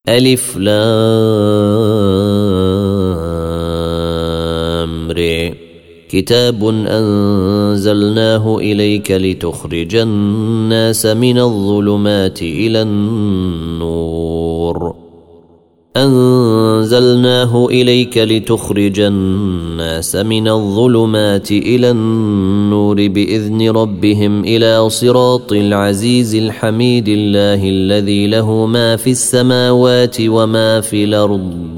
ألف لام ر كتاب أنزلناه إليك لتخرج الناس من الظلمات إلى النور أنزلناه إليك لتخرج الناس من الظلمات إلى النور بإذن ربهم إلى صراط العزيز الحميد الله الذي له ما في السماوات وما في الأرض